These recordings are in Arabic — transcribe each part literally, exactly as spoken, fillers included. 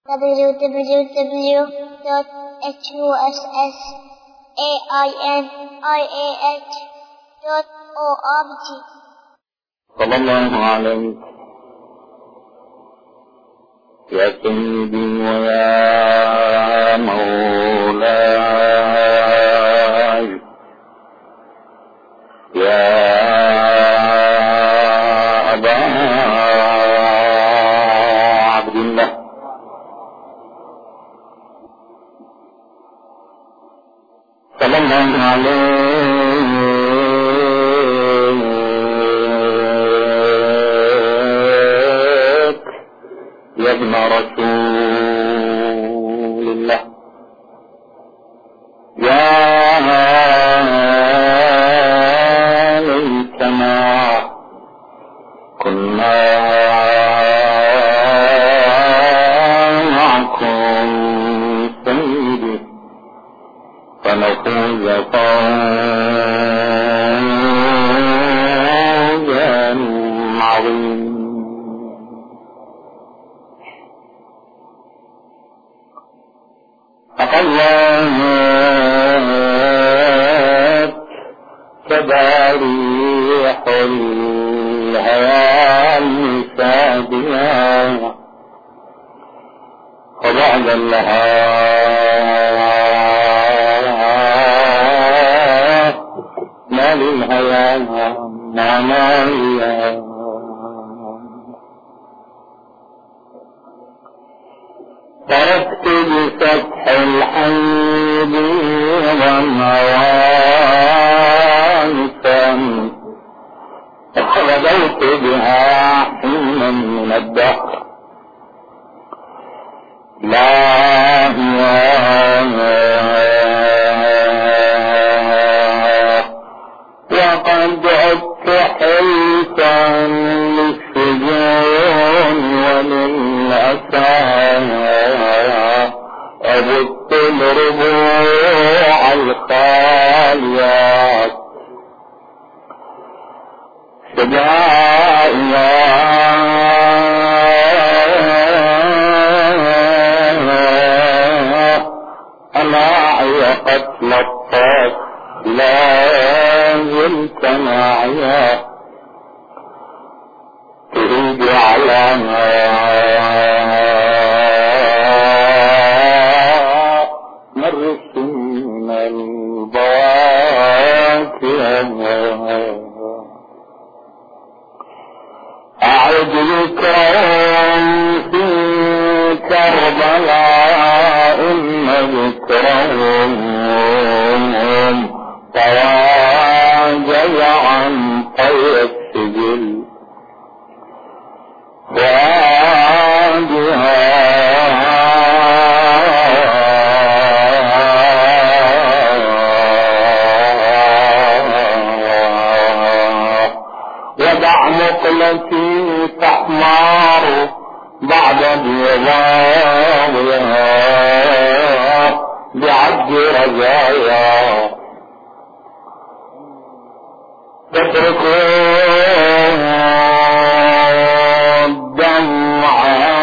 w w w dot h u s s a i n i a h dot org. صلى الله عليك يا سيدي ويا مولاي يا أبا عبد الله صلى الله عليك يا ابن رسول الله يا ليتنا كنا معكم سيدي فنفوز فوزا عظيما. فقلت تباريح الهوى السادية وبعد لها ما للهوى معنايا تركت بفتح الحيض والنوائفا وغدوت بها حينا من الدهر لا وقد عدت حلفا للسجون وللأسى أبت الربوع الخاليات سجايا أماعي قتل الطاف لا زلت معي تريد على مر السنين الباكية أعد ذكرهم في كربلاء إن ذكرهم تواجد عن طي السجل وادها ودع مقلتي تحمار بعد بيضاوها بعد رجايا تتركون الدمع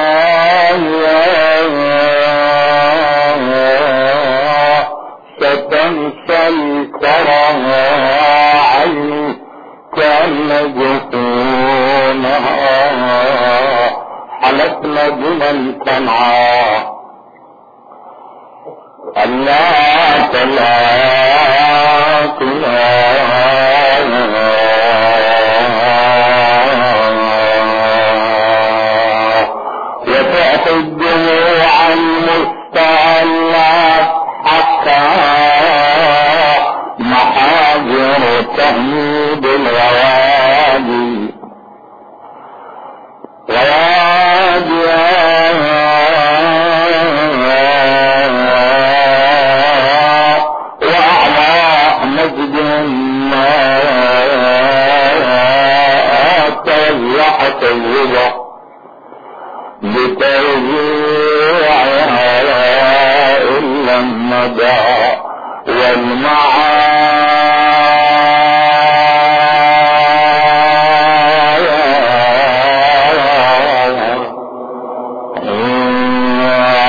ستنسى الكرم عيني كأن جفونها حلفنا بمن تنعى ألا تلاقنا وتأتي الدموع المستعلات حتى محاجر تهميد الغوادي غوادي وأعماق مجد ما توزعت الرضا بتوزيعها إلا المدى والمعايا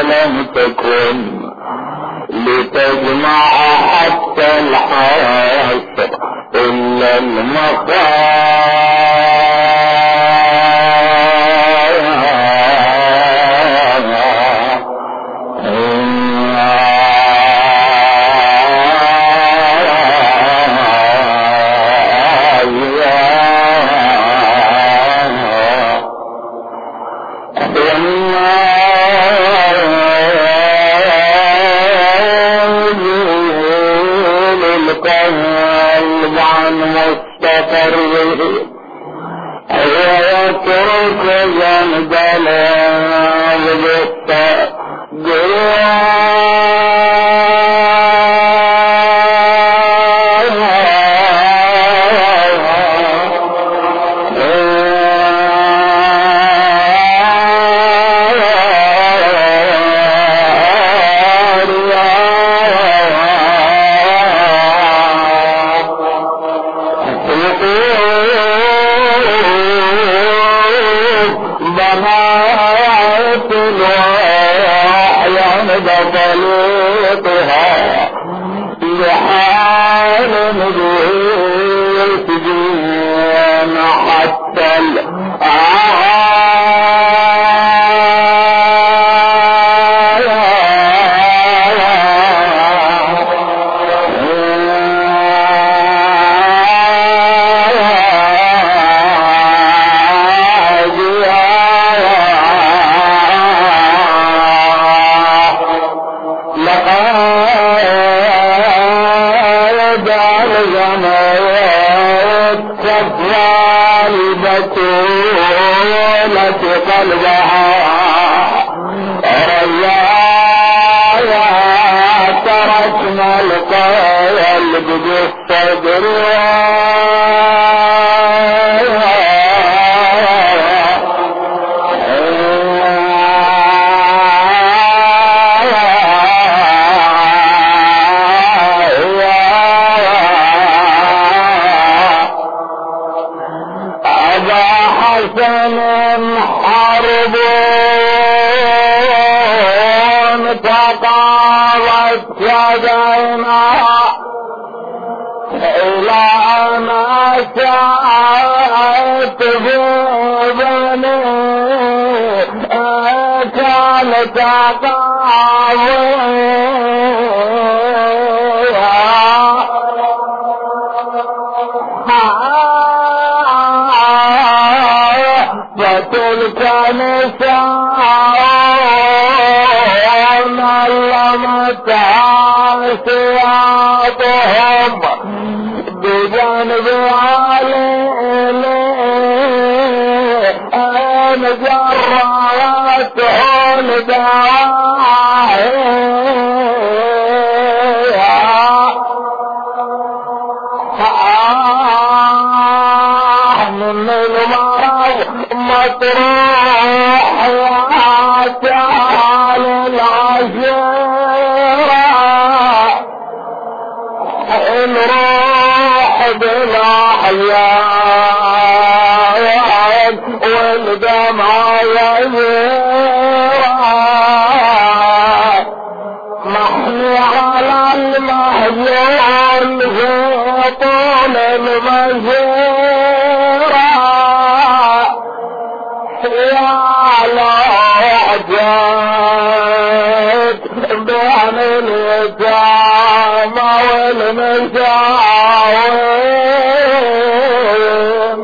لم تكن لتجمع حتى الحاصر إلا المخايا. ويترك جنب الأرض فتلك نساء علمت عاسياتهم بجانب عليل أن جراتهم دواعي من المرض مطروح يا تعال العشيرة نروح بالأحيان والدمع يزيرة محمي على المهجون في طول المسيرة يا لوحدك بين اليتامى والمساوين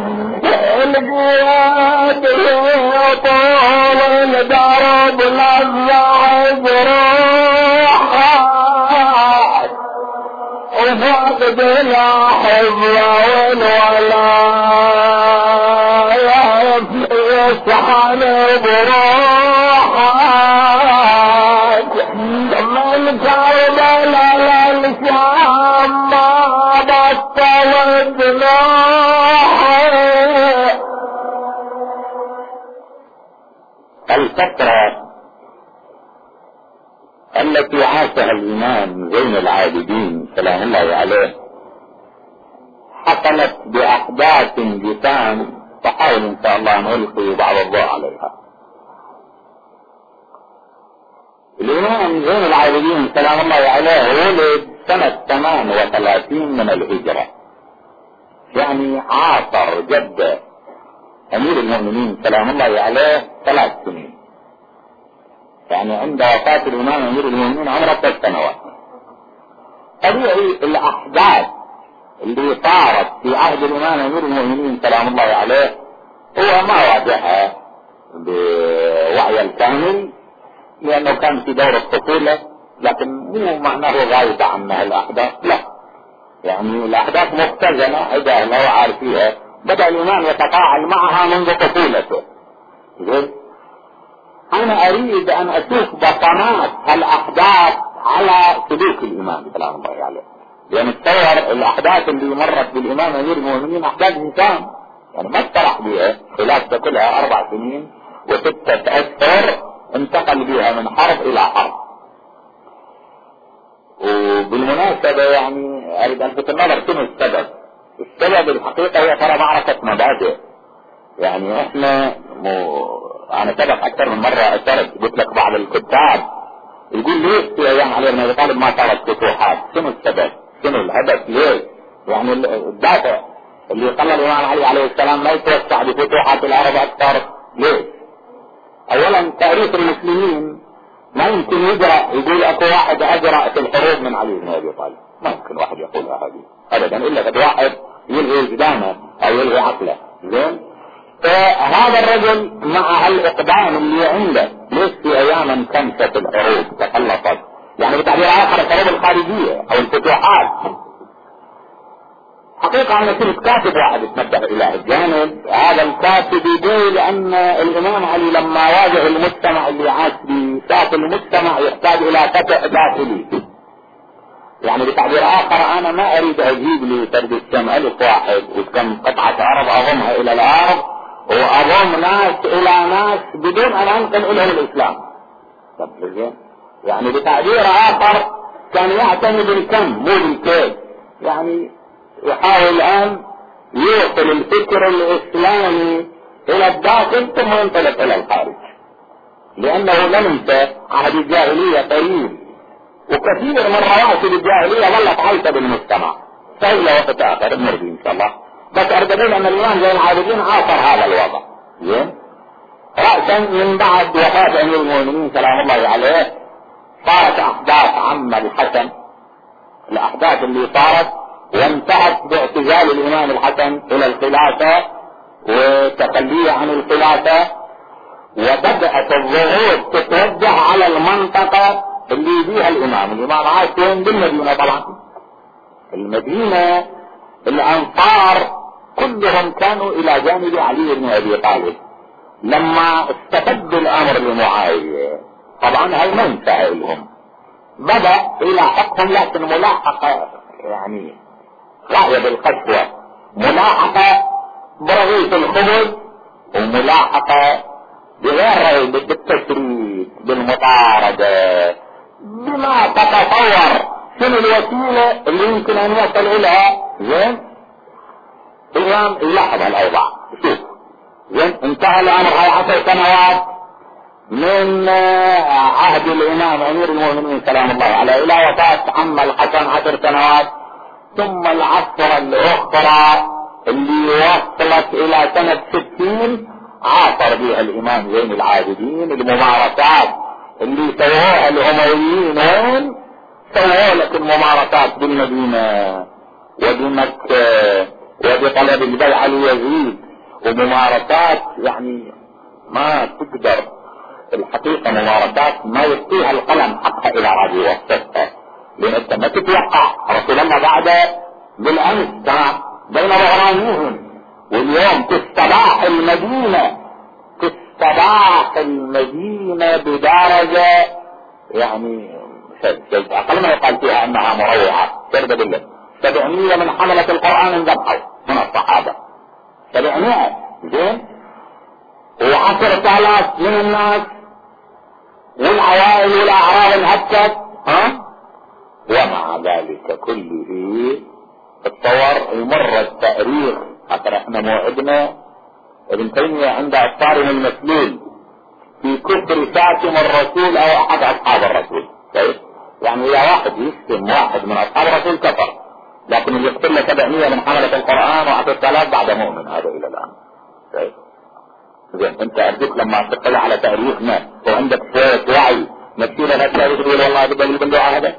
القياد في طول الدرب لزع جروحها وفقد الأحبة والولايات يسحن بروحك من كربلاء للشام ما بطل جناحك. الفترة التي عاشها الإمام زين العابدين سلام الله عليه حصلت بأحداث جسام، فحاول إن شاء الله نلقي بعض الضوء عليها. الإمام زين العابدين سلام الله عليه ولد سنة ثمان وثلاثين من الهجرة، يعني عاصر جد أمير المؤمنين سلام الله عليه ثلاث سنين، يعني عند وفاة الإمام أمير المؤمنين عمره ثلاث سنوات. طبيعي الأحداث اللي صارت في عهد الإمام أمير المؤمنين سلام الله عليه هو ما واجهها بوعي الكامل، لأنه كان في دور الطفولة، لكن مو معناه غايبة عنها الأحداث، لا، يعني الأحداث مختزنة إذا لو عارفيها. بدأ الإمام يتفاعل معها منذ طفولته. أنا أريد أن أشوف بصمات هالأحداث على سلوك الإمام سلام الله عليه، لأن التصور الأحداث اللي مرت بالإمام أمير المؤمنين أحداث إنسان، يعني ما استرح بها خلافته كلها أربع سنين وستة أشهر انتقل بها من حرب إلى حرب. وبالمناسبة يعني أريد أن ألفت النظر شنو السبب. السبب الحقيقة هي ترى معركة مبادئ. يعني إحنا مو... أنا سبق أكثر من مرة أشرت، قلت لك بعض الكتاب يقول ليش في أيام علي بن أبي طالب ما صارت فتوحات؟ شنو السبب؟ شنو الهدف؟ ليش؟ يعني الدافع اللي خلى الإمام علي عليه السلام ما يتوسع بفتوحات العرب أكثر ليش؟ أولا تاريخ المسلمين ما يمكن يجرأ يقول أكو واحد أجرأ في الحروب من علي بن أبي طالب، ما يمكن واحد يقولها هذه أبدا، إلا قد واحد يلغي وجدانه أو يلغي عقله. زين؟ فهذا الرجل مع الإقدام اللي عنده ليش في أيام انكمشت الحروب تخلصت، يعني بتعبير آخر الحروب الخارجية أو الفتوحات. حقيقة أنا كنت كاتب واحد اتنبه إلى الجانب، هذا الكاتب يقول أن الإمام علي لما واجه المجتمع اللي عاش بشاف المجتمع يحتاج إلى فتح داخلي. يعني بتعبير آخر أنا ما أريد أجيب لي فرد الشام ألف واحد وكم قطعة أرض أضمها إلى الأرض وأضم ناس إلى ناس بدون أن أنقل إليهم الإسلام. يعني بتعبير آخر كان يعتمد بالكم مو بالكيف، يعني يحاول أن يوصل الفكر الإسلامي إلى الداخل ثم ينطلق إلى الخارج، لأنه لم ينسى عهد الجاهلية قريب، وكثير من رواسب الجاهلية ظلت عايشة بالمجتمع. سهل وقت آخر بنرجع إن شاء الله، بس أرددين أن الإمام زين العابدين عاصر هذا الوضع. زين؟ رأسا من بعد وفاة أمير المؤمنين سلام الله عليه صارت أحداث عم الحسن، الأحداث اللي صارت وانتهت باعتزال الإمام الحسن إلى الخلافة وتخليه عن الخلافة، وبدأت الضغوط تتوجه على المنطقة اللي فيها الإمام. الإمام عاش وين؟ بالمدينة طبعا. المدينة الأنصار كلهم كانوا إلى جانب علي بن أبي طالب. لما استفد الأمر لمعاوية طبعا هاي ما انتهى لهم، بدأ إلى حقهم، لكن ملاحقة يعني راية بالقسوة، ملاحقة برغيف الخبز وملاحقة بغير بالتشريد بالمطاردة بما تتصور شنو الوسيلة اللي يمكن ان يصل اليها. زين؟ اليوم يلاحظ هالاوضاع. شوف زين، انتهى الامر هاي عشر سنوات من عهد الامام امير المؤمنين سلام الله عليه الى وفاة عم الحسن عشر سنوات، ثم العصر الاخرى اللي وصلت الى سنة ستين عاصر بها الامام زين العابدين. الممارسات اللي سووها الامويين وين؟ سووا لك الممارسات بالمدينة وبمكة وبطلب البيعة ليزيد، وممارسات يعني ما تقدر الحقيقة، ممارسات ما يعطيها القلم حقها الى راجل وصفتها، لان انت ما تتوقع رسول الله بعد بالامس كان بين ظهرانيهم، واليوم تستباح المدينة تستباح المدينة بدرجة يعني اقل ما يقال فيها انها مروعة. ترد بالله سبعمية من حملة القرآن انذبحوا من الصحابة، سبعمية. زين؟ وعشرة آلاف من الناس والعوائل والاعراض انهكت. ها؟ ومع ذلك كله التصور يمر التاريخ. حتى احنا موعدنا ابن تيمية عند الصارم المسلول في كفر شاتم الرسول او احد اصحاب الرسول. طيب يعني اذا واحد يشتم واحد من اصحاب الرسول كفر، لكن اللي يقتل له سبعمية من حملة القرآن وعشرة آلاف بعد مؤمن، هذا الى الان. طيب زين، انت ارجوك لما تطلع على تاريخنا وعندك شوية وعي نسينا نفسه تقول والله بدل البندوع هذا؟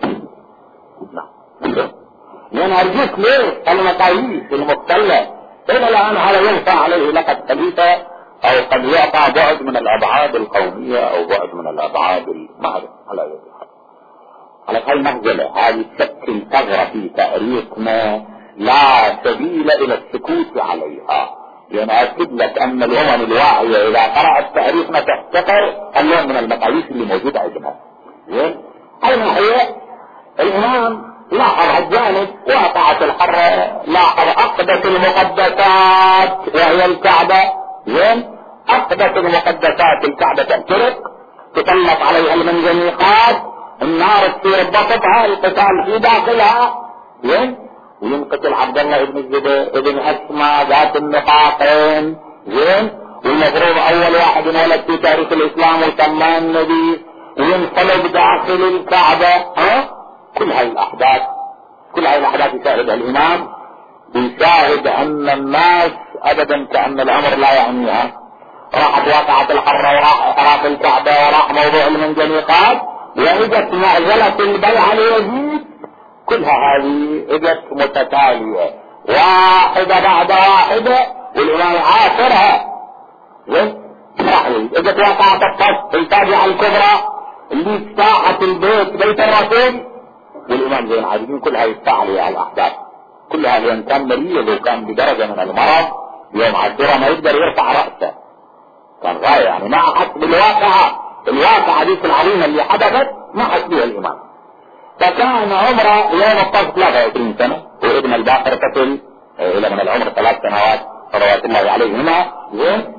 نعم. لان ارجوك ليه المقاييس المختلة الى الان هذا ينفع عليه لقد خليفة او قد يقع بعد من الابعاد القومية او بعد من الابعاد المعرفة على يد الحق. على هالمهزلة هذه تشكل ثغرة في تاريخنا لا سبيل الى السكوت عليها. لان اكد لك ان الامم الواعية اذا قرأت تاريخنا تفتقر اللون من المقاييس اللي موجودة عندنا. زين، هاي ناحية الامام لاحظ هالجانب، وقعت الحرة، لاحظ اقدس المقدسات وهي الكعبة. زين، اقدس المقدسات الكعبة تنطلق، تسلط عليها المنجنيقات، النار تصير بسطها، القتال في داخلها. زين، وينقتل عبد الله بن الزبير ابن اسماء ذات النقاقين. زين، والمفروض اول واحد انولد في تاريخ الاسلام وسماه النبي، وينقلب داخل الكعبة. ها كل هاي الاحداث كل هاي الاحداث يشاهدها الامام، يشاهد ان الناس ابدا كأن الامر لا يعنيها. راحت واقعة الحرة وراح احراق الكعبة وراح موضوع المنجنيقات، واجت معزلة البيعة ليزيد. كلها هذه اجت متتالية واحدة بعد واحدة، والامام عاصرها. زين، اجت واقعة الطف الفاجعة الكبرى اللي اجتاحت البيت بيت الرسول، والامام زين العابدين كلها يستعلي على الاحداث كلها. لان كان مريض وكان بدرجة من المرض، يوم عاشوراء ما يقدر يرفع رأسه، كان غاية يعني ما حس بالواقعة الواقعة دي العظيمة اللي حدثت، ما حس بها الامام. فكان عمره يوم الطف ثلاثة وعشرين سنة، وابن الباقر قتل الى من العمر ثلاث سنوات صلوات الله عليهما. زين،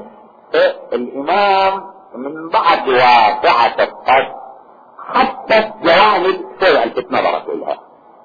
الامام من بعد واقعة الطف حتى جوانب سوء الفتنة نظرت لها.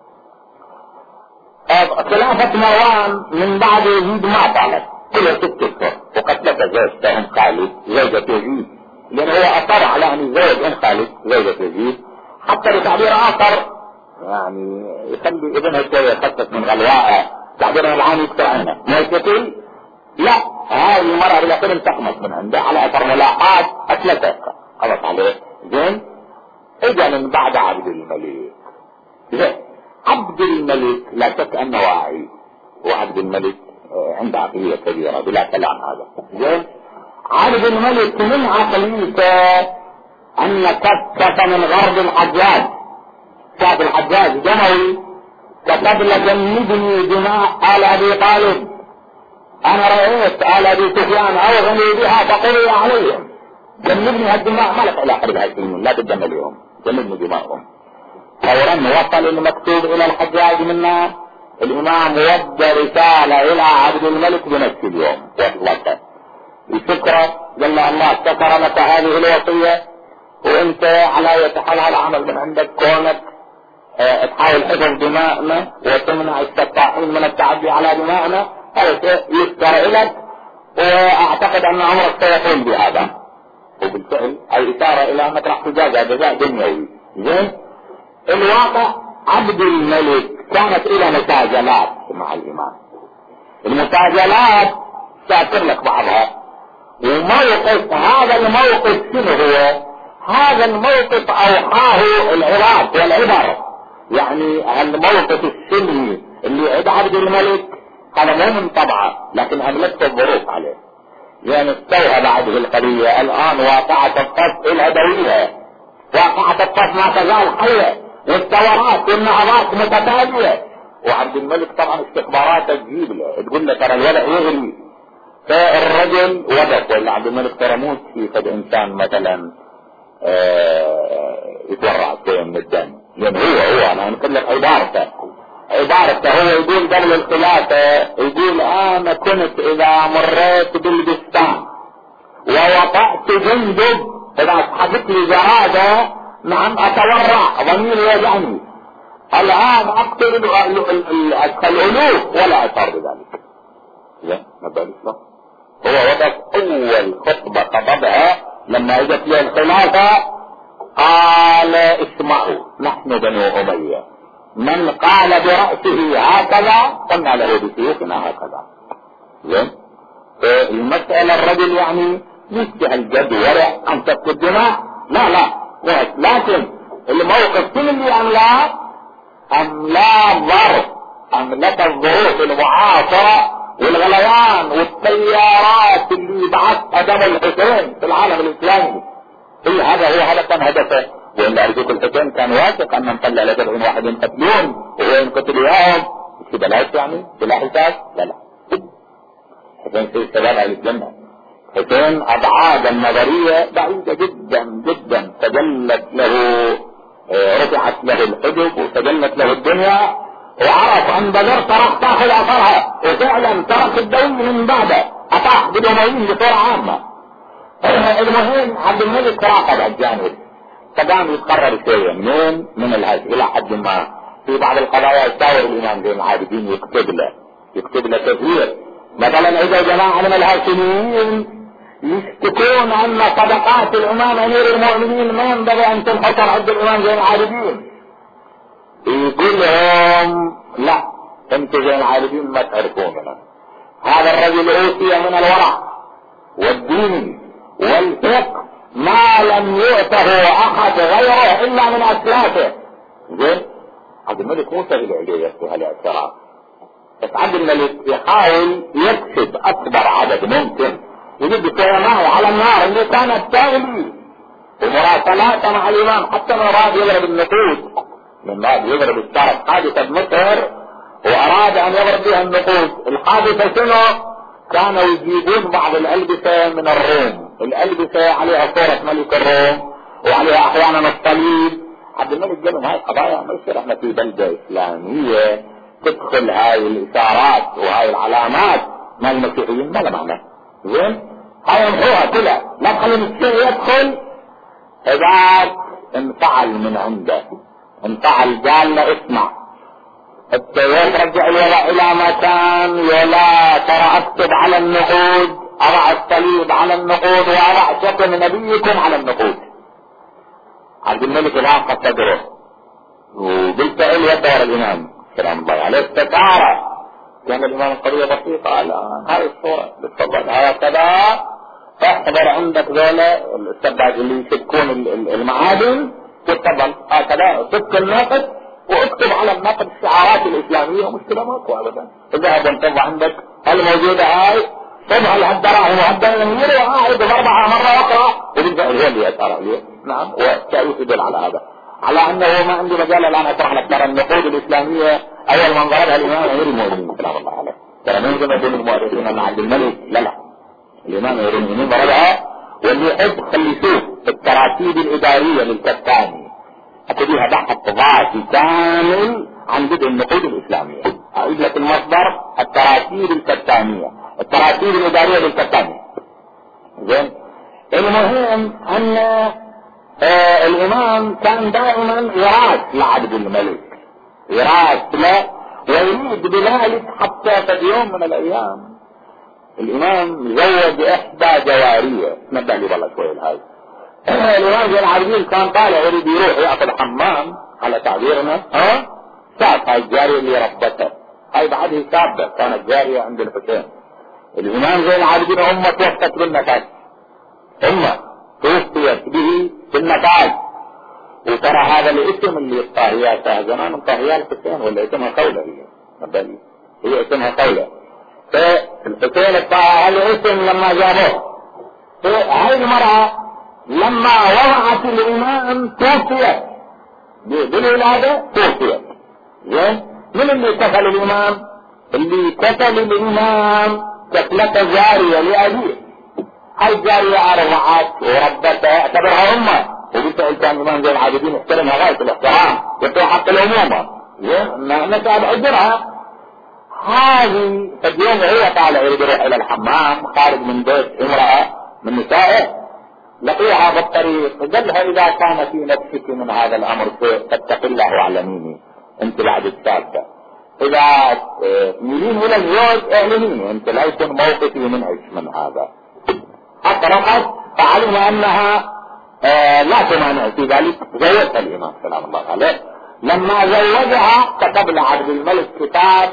خلافة مروان من بعد يزيد ما طالت، كلها ست اشهر، وقتلت زوجته ام خالد زوجة يزيد، لان هو اصر على ان يزوج ام خالد زوجة يزيد، حتى بتعبير اخر يعني يخلي ابنها شوية خفت من غلواء، تعبيرها العام يكثر عنها موسيقي. لا، هذه المرأة بالاخير انتقمت من عنده على اثر ملاحات اثلتها خلص عليه. زين، اجا من بعد عبد الملك. زين، عبد الملك لا شك انه واعي، وعبد الملك عنده عقلية كبيرة بلا كلام هذا. زين، عبد الملك من عقليته ان كتف من غرب الحجاج، شاف الحجاج جموي كتب لجنبني دماء آل ابي طالب، انا رأيت آل ابي سفيان اوغني بها فقضي عليهم، جنبني هالدماء ما لك علاقة بهالسنين، لا تدم اليوم، جنبني دماءهم. فورا وصل المكتوب الى الحجاج منا، الامام ودى رسالة الى عبد الملك بنفس اليوم وصلته بشكرة، قال له الله شكر لك هذه الوصية، وانت على يتحلها العمل من عندك كونك اه تحاول حفظ دماءنا وتمنع السفاحين من التعدي على دماءنا، هذا شيء يذكر لك، واعتقد ان عمرك سيقوم بهذا. وبالفعل اي اشارة الى انك راح تجازى جزاء دنيوي. زين، الواقع عبد الملك كانت الى مساجلات مع الامام، المساجلات ساكر لك بعضها، وموقف هذا الموقف شنو هو؟ هذا الموقف اوحاه العراق والعبر، يعني الموقف السلمي اللي عند عبد الملك هذا مو من طبعه، لكن املكته الظروف عليه. يعني استوى بعده القضية، الان واقعة الطف الهدوية، واقعة الطف ما تزال حية، والثورات والنهضات متتالية، وعبد الملك طبعا استخباراته تجيب له تقول له ترى الولع يغلي، فالرجل وقف، ولا عبد الملك ترى موت في قد انسان مثلا اه يتورع شوية من الدم، لان هو هو انا نقول لك عبارته عبارته هو يقول قبل الخلافة، يقول انا كنت اذا مريت بالبستان ووقعت جندب اذا اسحبت لي جرادة نعم اتورع ضميري يوجعني، الان اقتل الالوف ولا اشعر بذلك. لا ما بالك، هو وقف اول خطبة خطبها لما اجت له الخلافة قال اسمعوا نحن بنو أمية من قال برأسه هكذا قلنا له بسيوفنا هكذا. زين المسألة الرجل يعني مش بهالجد ورع أن تسفك الدماء، لا لا لكن الموقف كل اللي أملاه أملاه ظرف أملك الظروف المعاصرة والغليان والتيارات اللي بعثها دم الحسين في العالم الإسلامي. إيه هذا هو هذا كان هدفه. وإن أرجوك الحسين كان واثق أن نطلع لسبعين واحد ينقتلون وهو ينقتل إياهم مش بلاش يعني بلا حساب. لا لا حسين في الشباب على الجنة. حسين أبعاد النظرية بعيدة جدا جدا. تجلت له رفعت له الحجب وتجلت له الدنيا وعرف أن بدر ترك تاخذ أثرها وفعلا ترك الدولة من بعده أطاح بالأمويين بصورة عامة. المهم عبد الملك راقب الجانب فقام يتقرر شيء منين من الهج إلى حد ما في بعض القضايا يشاور الإمام زين العابدين يكتب له يكتب له تغيير. مثلا إذا جماعة من الهاشميين يشتكون أن صدقات الإمام أمير المؤمنين ما ينبغي أن تنحصر عند الإمام زين العابدين يقول لهم لا انتم زين العابدين ما تعرفوننا. هذا الرجل أوتي من الورع والدين والفقه ما لم يؤته أحد غيره إلا من أسلافه. زين عبد الملك مو سهل عليه يفتح الاعتراف بس عبد الملك يحاول يكسب أكبر عدد ممكن يجد كلامه على النار اللي كانت تغلي ومراسلات مع الإمام حتى من أراد يضرب النقود من أراد يضرب الشرف حادثة مصر وأراد أن يضرب بها النقود. الحادثة شنو؟ كانوا يجيبون بعض الألبسة من الروم الألبسة عليها صورة ملك الروم وعليها أحيانا الصليب. عبد الملك قال لهم هاي قضايا ما يصير احنا في بلدة إسلامية تدخل هاي الإشارات وهاي العلامات ما المسيحيين ما له معنى. زين هاي يمحوها كلها لا تخلي المسيحي يدخل. إذا انفعل من عنده انفعل قال له اسمع التويت رجع الوضع الى مكان ولا ترى اكتب على النقود اضع الصليب على النقود واضع شكل نبيكم على النقود. عبد الملك الان قد تدره وبالفعل يدور الامام سلام الله عليه استشاره. كان الامام القضيه بسيطه قال هاي الصوره بتفضل هكذا احضر عندك ذولا السباج اللي يسكون المعادن تفضل هكذا سك الناقد واكتب على النقد الشعارات الاسلاميه ومشكله ماكو ابدا. اذهب انتظر عندك الموجوده هاي طبعا الدراهم وهالدنانير وقاعد اربعه مره اقرا وبالفعل هو اللي يسار لي. نعم وكيف يدل على هذا على انه ما عندي مجال الان اشرح لك ترى النقود الاسلاميه اول من ضربها الامام امير المؤمنين سلام الله عليه. ترى من زمان بين المؤرخين مع عبد الملك لا لا الامام امير المؤمنين ضربها. واللي يحب خلي يشوف التراتيب الاداريه للكتاني أتبيها بحث ضعفي كامل عن بدء النقود الإسلامية. أعيد لك المصدر التراتيب الكتانية التراتيب الإدارية للكتانية. زين المهم أن آه الإمام كان دائما يراث لعبد الملك يراث له ويريد بذلك حتى في يوم من الأيام الإمام زوج إحدى جوارية. نبدأ لي والله شوي هاي الإمام زين العابدين كان طالع يريد يروح يأخذ حمام على تعبيرنا ها شاف هاي الجارية اللي ربتها هاي بعده شابة كانت جارية عند الحسين. الإمام زين العابدين أمه توفت بالنفاذ أمه توفيت به بالنفاذ. وترى هذا الاسم اللي الطاهية زمان من طاهية الحسين ولا اسمها قولة هي نبالي هي اسمها قولة. فالحسين الطاهية الاسم لما جابوه هاي المرأة لما وضعت الامام توفيت بالولادة توفيت. زين من اللي كفل الامام؟ اللي كفل الامام كفلة جارية لأبيه. هاي الجارية ارضعت وربتها اعتبرها امه وبالفعل كان الامام زين العابدين يحترمها غاية الاحترام يعطيها حق الامومة. زين ما نتابع اجرها. هذه اليوم هو طالع يريد يروح الى الحمام خارج من بيت امرأة من نسائه لقيها بالطريق قال لها اذا كان في نفسك من هذا الامر شيء فاتق الله واعلميني انت بعد الشابة. اذا تميلين الى الزوج اعلميني انت لا يكون موقفي منعش من هذا. اطرقت فعلم انها آه لا تمانع في ذلك، زوجها الامام سلام الله عليه. لما زوجها كتب لعبد الملك كتاب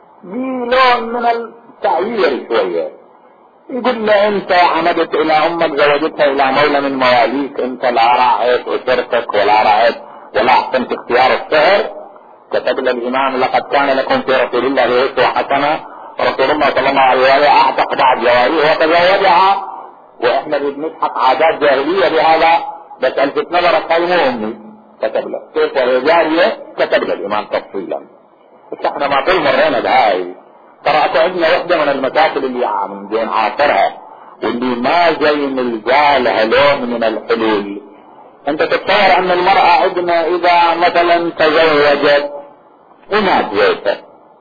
بلون من التعيير شويه، يقول له انت عمدت الى امك زوجتها الى مولى من مواليك، انت لا راعيت اسرتك ولا راعيت ولا احسنت اختيار السهر. كتب له الامام لقد كان لكم في رسول الله اسوة حسنة، رسول الله صلى الله عليه وسلم اعتق بعض جواريه وتزوجها، واحنا بنسحق عادات جاهلية بهذا، بس الفت نظرك هاي مو امي. كتب له كيف وهي جارية، كتب له الامام تفصيلا. بس احنا ما طول مرينا بهاي، ترى اكو عندنا وحدة من المشاكل اللي عم نعاصرها واللي ما زي ملجالها لون من الحلول. انت تتصور ان المرأة عندنا اذا مثلا تزوجت ومات زوجها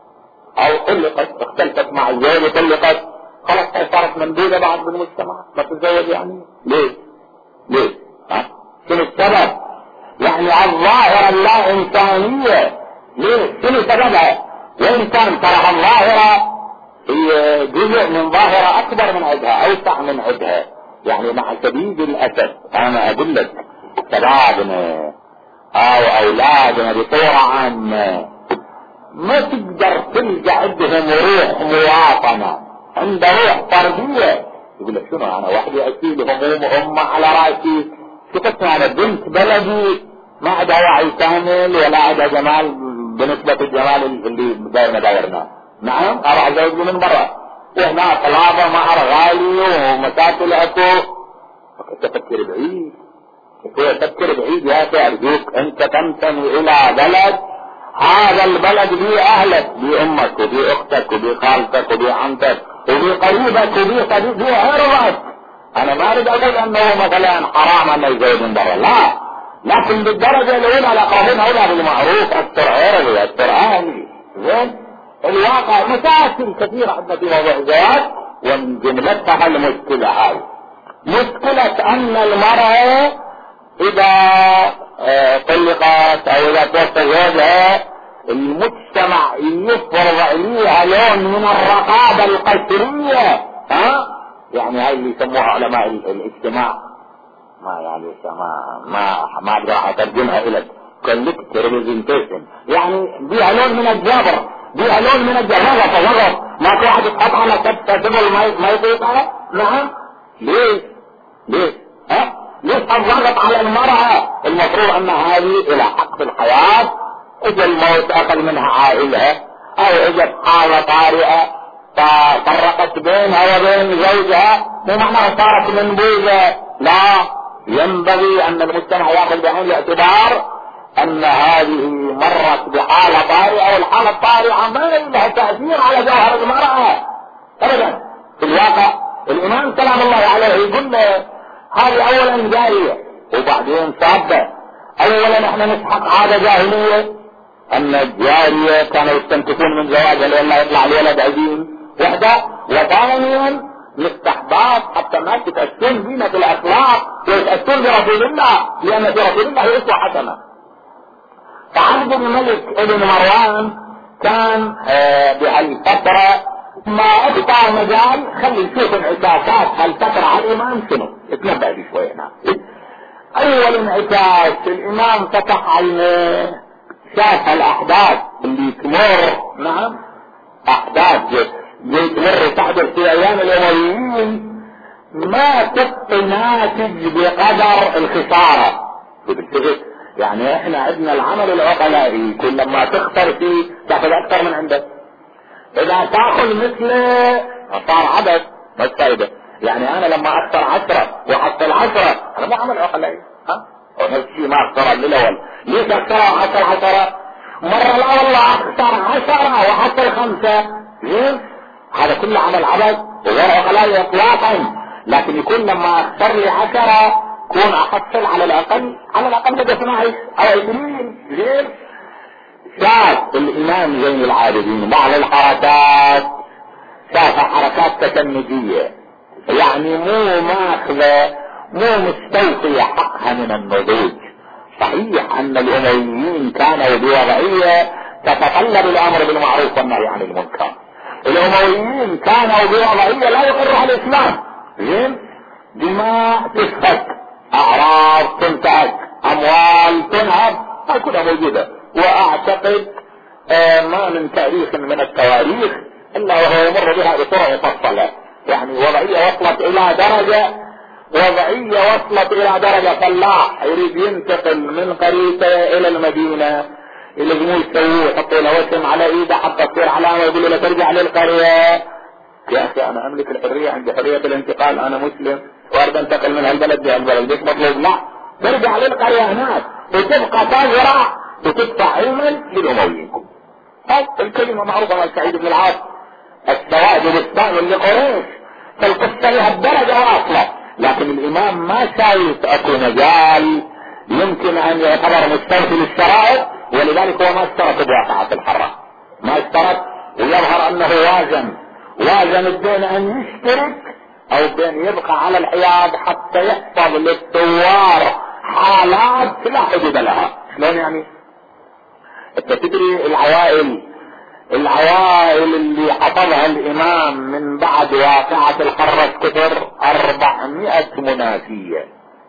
او طلقت، اختلفت مع الزوج وطلقت، خلاص صارت مندوبة بعد بالمجتمع، ما تتزوج يعني ليه؟ ليه؟ ها؟ شنو السبب؟ يعني الظاهرة اللا انسانية، ليه؟ شنو سببها؟ وإن كان ترى الظاهرة هي جزء من ظاهرة أكبر من عدها، أوسع من عدها. يعني مع شديد الأسف أنا أقول لك شبابنا أو أولادنا بصورة عامة ما تقدر تلقى عندهم روح مواطنة، عنده روح فردية. يقول لك شنو أنا وحدي أشيل هموم أمة على رأسي، شفت أنا بنت بلدي ما عندها وعي كامل ولا عندها جمال بنسبة الجمال اللي دايرنا دايرنا. نعم أروح أزوج من برا وهنا طلابة مهر غالي ومشاكل أكو. تفكر بعيد، تفكر بعيد يا أخي أرجوك. أنت تنتمي إلى بلد، هذا البلد بيه أهلك بيه أمك وبيه أختك وبيه خالتك وبيه عمتك وبيه قريبك وبيه قريب بيه عرضك. أنا ما أريد أقول أنه مثلا حرام أن يزوج من برا، لا، لكن بالدرجة الأولى الأقربين أولى بالمعروف، أكثر عربي أكثر أهلي. زين الواقع مشاكل كثيرة عندنا في موضوع الزواج، ومن جملتها المشكلة هاي مشكلة أن المرأة إذا طلقت أو إذا توفى زوجها المجتمع يفرض عليها لون من الرقابة القسرية. ها يعني هاي اللي يسموها علماء الاجتماع، ما يعني ما ما ما اقدر اترجمها الى collective representation، يعني بيها لون من الجبر، بيها لون من الجهالة. تجرب ما في واحد يتحط على كتفه تقول ما ما يطيقها. نعم ليه؟ ليه؟ ها؟ ليش الضغط على المرأة؟ المفروض ان هذه الى حق في الحياة، اجى الموت اقل منها عائلها او اجت حالة طارئة ففرقت بينها وبين زوجها، مو معناها صارت منبوذة، لا، ينبغي ان المجتمع ياخذ بعين الاعتبار ان هذه مرت بحالة طارئة، والحالة الطارئة ما لها تأثير على جوهر المرأة ابدا. في الواقع الامام سلام الله عليه يقول له هذه اولا جارية وبعدين شابة. اولا احنا نسحق عادة جاهلية ان الجارية كانوا يستنكفون من زواجها لان لا يطلع الولد عجين وحده، وثانيا مستحبات حتى الناس يتأسون بينا في الاخلاق ويتأسون برسول الله، لان في رسول الله اسوة حسنة. فعبد الملك ابن مروان كان آه بهالفترة ما ابقى مجال، خلي نشوف انعكاسات هالفترة على الامام شنو، اتنبأ لي شوي هنا. اول انعكاس الامام فتح عينيه، شاف الاحداث اللي تمر، نعم احداث اللي تمر تحدث في ايام الامويين ما تبقي ناتج بقدر الخسارة. يعني احنا عندنا العمل العقلائي كل ما تخسر فيه تاخذ اكثر من عندك، اذا تاخذ مثله صار عدد بس فايدة. يعني انا لما اخسر عشرة وحصل عشرة انا ما عمل عقلائي، ها ونفس الشيء ما اخسر الاول، ليش اخسر وحصل عشرة؟ مرة لا والله اخسر عشرة وحصل خمسة، زين هذا كله عمل عبث وغير عقلائي اطلاقا. لكن يكون لما اخسر لي عشرة كون احصل على الاقل على الاقل بدأ اثناشر او عشرين. زين شاف الامام زين العابدين بعض الحركات، شاف حركات تشنجية، يعني مو ماخذة مو مستوفية حقها من النضوج. صحيح ان الامويين كانوا بوضعية تتطلب الامر بالمعروف والنهي عن المنكر، الامويين كانوا بوضعية لا يقرها الاسلام، زين دماء تسفك، اعراض تنتهك، اموال تنهب، هاي كلها موجودة. واعتقد آه ما من تاريخ من التواريخ الا وهو يمر بها بصورة مفصلة. يعني وضعية وصلت الى درجة وضعية وصلت الى درجة فلاح يريد ينتقل من قريته الى المدينة، يلزموا يسووه يحطوا له وسم على ايده حتى تصير علامة يقولوا له ترجع للقرية. يا اخي انا املك الحرية، عندي حرية الانتقال، انا مسلم واريد انتقل من هالبلد لهالبلد، ليش مطلوب؟ لا، ترجع للقرية هناك وتبقى تزرع وتدفع علما للامويين. هذه الكلمة معروفة عن سعيد بن العاص، السواد بستان لقريش. فالقصة لهالدرجة واصلة، لكن الامام ما شايف اكو مجال يمكن ان يعتبر مستوفي للشرائط، ولذلك هو ما اشترط بواقعة الحرة، ما اشترط. ويظهر انه وازن وازن بين ان يشترك او بين يبقى على الحياد حتى يحفظ للثوار حالات لا حدود لها. شلون يعني؟ انت تدري العوائل العوائل اللي حفظها الامام من بعد واقعة الحرة كثر اربعمائة منافية،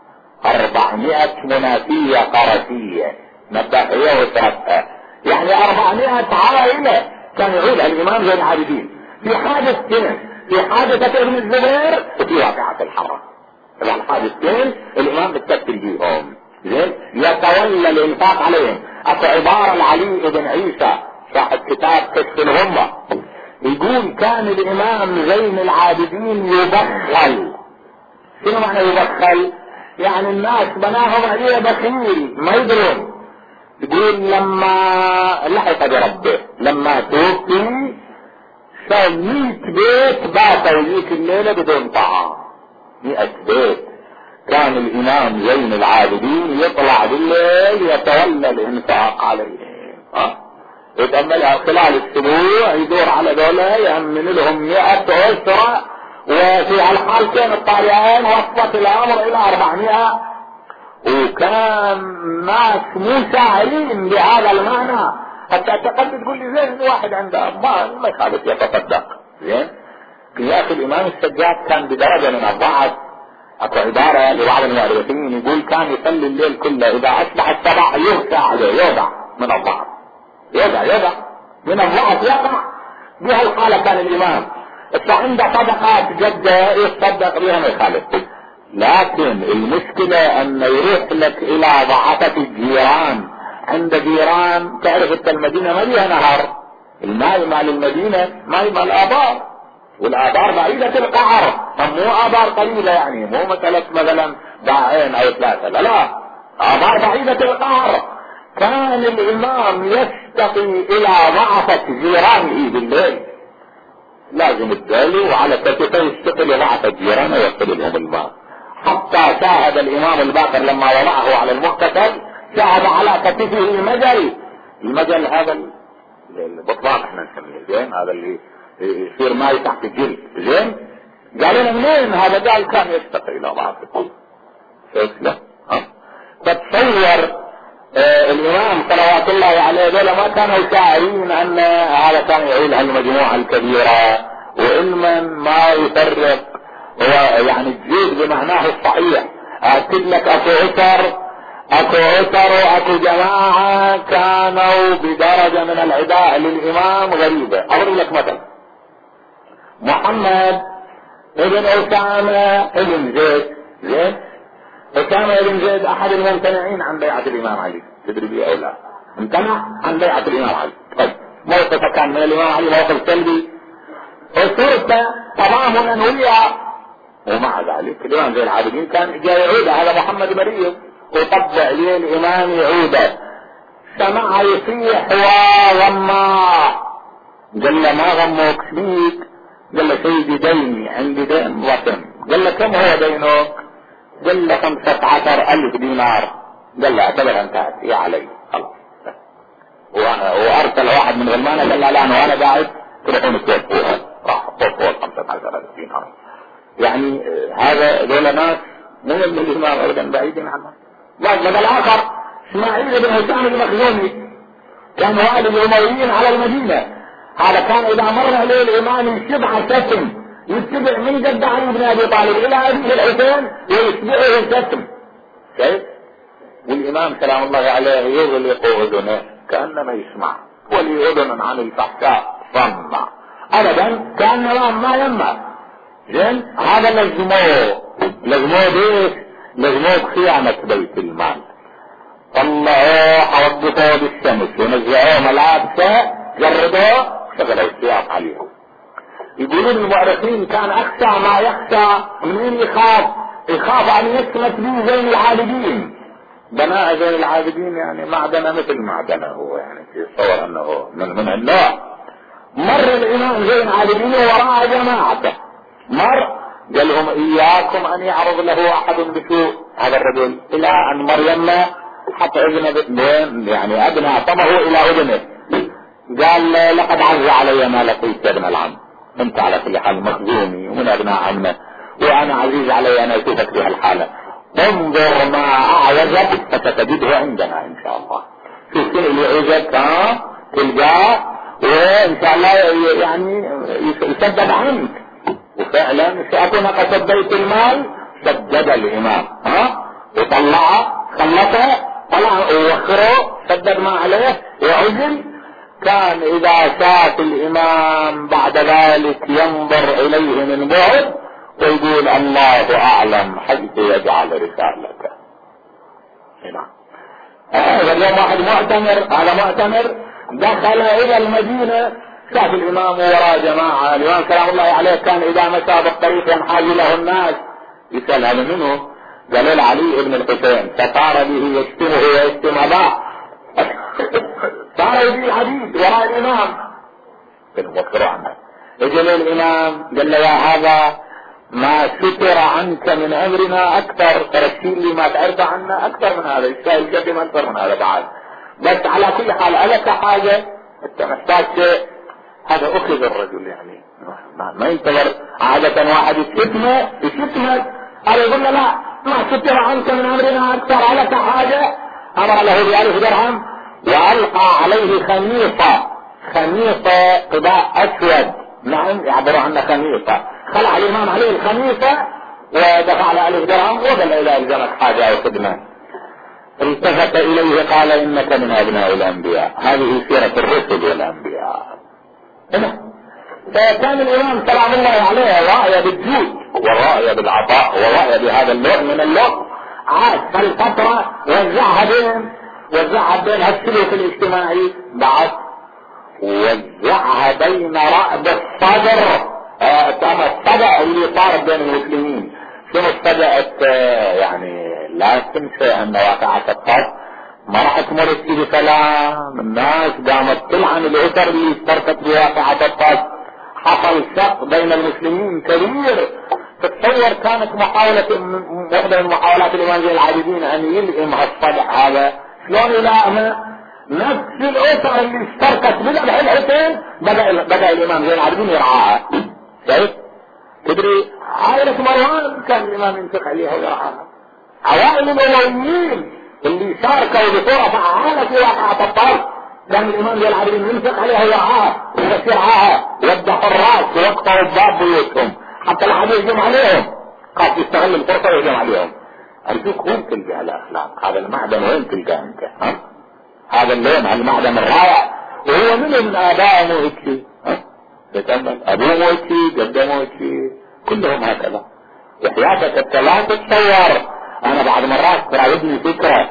اربعمائة منافية قرشية مدافعية وسرتها، يعني اربعمائة عائلة كان يعودها الامام زين العابدين في حادثتين، في حادثة ابن الزبير وفي واقعة الحرة. طبعا الحادثتين الامام بتكتل بيهم، زين، يتولى الانفاق عليهم. اكو عبارة لعلي ابن عيسى صاحب كتاب كشف الغمة يقول كان الامام زين العابدين يبخل. شنو معنى يبخل؟ يعني الناس بناهم عليه بخيل ما يدرون. يقول لما لحق بربه لما توفي سوى مئة بيت باتوا ذيك الليلة بدون طعام، مئة بيت. كان الامام زين العابدين يطلع بالليل يتولى الانفاق عليهم، ها يتأملها خلال الاسبوع يدور على دولة يأمن لهم مئة أسرة، وفي هالحالتين الطارئين وصلت الامر الى اربعمائة. وكان ناس مو شاعرين بهذا المعنى، حتى تقدر تقول لي زين واحد عنده مال ما يخالف يتصدق، زين. يا اخي الامام السجاد كان بدرجة من الضعف. اكو عبارة لبعض المؤرخين يقول كان يصلي الليل كله، اذا اصبح الصباح يغشى عليه، يوضع من الضعف، يوضع يوضع من الضعف يقع. بهالحالة كان الامام فعنده صدقات جدة يتصدق بها ما يخالف. لكن المشكلة ان يروح لك الى ضعفة الجيران. عند جيران تعرف انت المدينة ما ليها نهر، الماء مال المدينة ماء مال الابار، والابار بعيدة القعر، مو ابار قليلة، يعني مو مسألة مثلا باعين او ثلاثة، لا لا، ابار بعيدة القعر. كان الامام يستقي الى ضعفة جيرانه بالليل، لازم الدالي وعلى كتفه يستقي لضعفة جيرانه ويصل لهم الماء. حتى شاهد الامام الباقر لما وضعه على المغتسل شاهد على كتفه المجل، المجل هذا البطلاق احنا نسميه، زين، هذا اللي يصير ماي تحت الجلد، زين. قالوا لنا منين هذا؟ قال كان يستقي الى ضعفه. شوف له، ها، تتصور آه الامام صلوات الله عليه دول ما كانوا شاعرين ان هذا كان يعيل هالمجموعة الكبيرة، وعلما ما يفرق هو يعني الجود بمعناه الصحيح. اكد لك اكو اسر اكو اسر واكو جماعة كانوا بدرجة من العداء للامام غريبة. اضرب لك مثلا محمد ابن اسامة ابن زيد، زين، اسامة ابن زيد احد الممتنعين عن بيعة الامام علي، تدري بيه او لا؟ امتنع عن بيعة الامام علي. طيب موقفه كان من الامام علي موقف سلبي، وصورته تماما وياه، ومع ذلك الامام زين العابدين كان جاي يعوده، هذا محمد مريض وطبع عليه الامام يعوده، سمع يصيح وغماه، قال له ما غموك فيك؟ قال له سيدي ديني، عندي دين وطن. قال له كم هو دينك؟ قال له خمسة عشر الف دينار. قال له اعتبر انتهت يا علي، خلاص. وارسل واحد من غلمانه قال له لا انا وانا قاعد تروحون توقفوها، راح توقفوا خمسة عشر الف دينار. يعني هذا دول ناس مو من الامام ابدا بعيدين عنه. مثل اخر اسماعيل بن هشام المخزومي كان والي الامويين على المدينة، هذا كان اذا مر عليه الامام يشبع سفن يتبع من جد علي بن ابي طالب الى ابيه الحسين ويتبعه الكتم. كيف؟ والامام سلام الله عليه يغلق اذنه كانما يسمع، ولي اذن عن الفحشاء صمع ابدا كانما ما يسمع. زين هذا لزموه لزموه بيش؟ لزموه بخيانة بيت المال. طلعوه حوضفوه بالشمس ونزعوه ملابسه جردوه شغلوا السياق عليهم. يقولون المؤرخين كان اخشى ما يخشى منين يخاف؟ يخاف ان يسمت به زين العابدين. بناء زين العابدين يعني معدنه مثل معدنه هو، يعني في صور انه من من النوع. مر الامام زين العابدين وراء جماعته، مر قال لهم اياكم ان يعرض له احد بسوء هذا الرجل، الى ان مريم حتى اذن يعني ادنى فمه الى اذنه قال لقد عز علي ما لقيت يا ابن العم، انت على كل حال مخزومي ومن ابناء عمه وانا عزيز علي ان اشوفك في هالحاله، انظر ما اعوجك فستجده عندنا ان شاء الله. شوف شنو اللي يعوجك ها تلقاه وان شاء الله يعني يسدد عنك. وفعلا شافنا قصد بيت المال سدد الامام ها وطلعه خلصه طلع ووخره سدد ما عليه وعزل. كان اذا شاف الامام بعد ذلك ينظر اليه من بعد ويقول الله اعلم حيث يجعل رسالته. هنا هذا اليوم واحد معتمر، هذا معتمر دخل الى المدينة شاف الامام وراء جماعة. الامام سلام الله عليه كان اذا مشى بالطريق ينحاز له الناس يسأل هذا منه؟ قالوا علي ابن الحسين، فصار به يشتمه ويشتم اباه صار يجي الحديث وراء الامام بالمذكر عنه. اجل الامام قال له يا هذا ما ستر عنك من امرنا اكثر، ترسل لي ما تعرف عنا اكثر من هذا، الشاهد قدم اكثر من هذا بعد. بس على كل حال ألك حاجة انت محتاج شيء. هذا اخذ الرجل يعني ما, ما ينتظر عادة واحد يشتمه يشتمه هذا يقول له لا ما ستر عنك من امرنا اكثر ألك حاجة. امر له بألف درهم والقى عليه خميصة، خميصة قباء اسود نعم يعبروا عنها خميصة. خلع الامام عليه الخميصة ودفع له ألف درهم وقال له لا يلزمك حاجة او خدمة. التفت اليه قال انك من ابناء الانبياء. هذه سيرة الرسل والانبياء. فكان الامام سلام الله عليه راعي بالجود وراعي بالعطاء وراعي بهذا النوع من اللغة. عاد فالفترة وزعها بين وزعها بين هالسلوك الاجتماعي بعد وزعها بين رأب الصدر. آه كما الصدع اللي صار بين المسلمين. شنو الصدع؟ يعني لا تنسى ان واقعة الطرف ما راح تمر بسلام. الناس قامت تلعن الاسر اللي اشتركت بواقعة الطرف. حصل شق بين المسلمين كبير. تتصور كانت محاولة واحدة من محاولات الامام زين العابدين ان يلئم هالصدع هذا شلون يلائمه؟ نفس الاسر اللي اشتركت بالذبح الحسين بدأ, بدأ الامام زين العابدين يرعاها. شايف؟ تدري عائلة مروان كان الامام ينفق عليها ويرعاها. عوائل الامويين اللي شاركوا بصورة فعالة في واقعة الطرف كان الامام زين العابدين ينفق عليها ويرعاها ويسرعاها ويبدأ حراس ويقطعوا باب بيوتهم حتى لحد يهجم عليهم. قاعد يستغل الفرصة ويهجم عليهم. ارجوك وين تلقى الاخلاق؟ هذا المعدن وين تلقاه انت؟ ها؟ هذا اللون المعدن الرائع وهو من من ابائه موتي. ها؟ تتأمل ابوه موتي جده موتي كلهم هكذا. وحياتك الثلاثة تصور. انا بعض مرات تراودني فكرة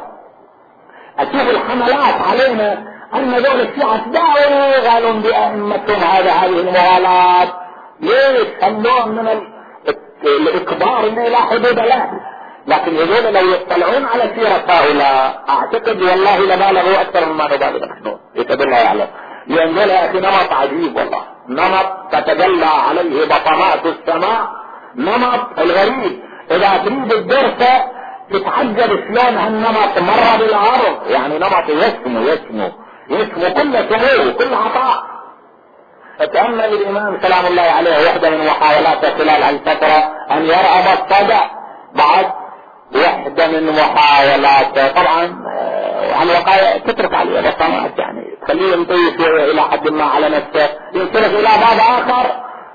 اشوف الحملات علينا ان دول الشيعة داولوا قالوا بأئمتهم هذا هذه المغالاة. ليش؟ اللون من الاكبار اللي لا حدود له. لكن هذول لو يطلعون على سيرة هؤلاء اعتقد والله لبالغوا اكثر مما نبالغ نحن. يتبع الله يعلم. لان دول يا اخي نمط عجيب والله. نمط تتجلى عليه بطمات السماء. نمط الغريب. اذا تريد الدرسة تتعجب شلون هالنمط مر بالارض. يعني نمط يسمو يسمو يسمو كل سمو كل عطاء. فتأمل الامام سلام الله عليه واحدة من محاولاته خلال هالفترة ان يرأب الصدع. بعد واحدة من محاولاته طبعا على الوقاية تترك عليه بطمات يعني تخليه يمضي شوية الى حد ما على نفسه ينصرف الى باب اخر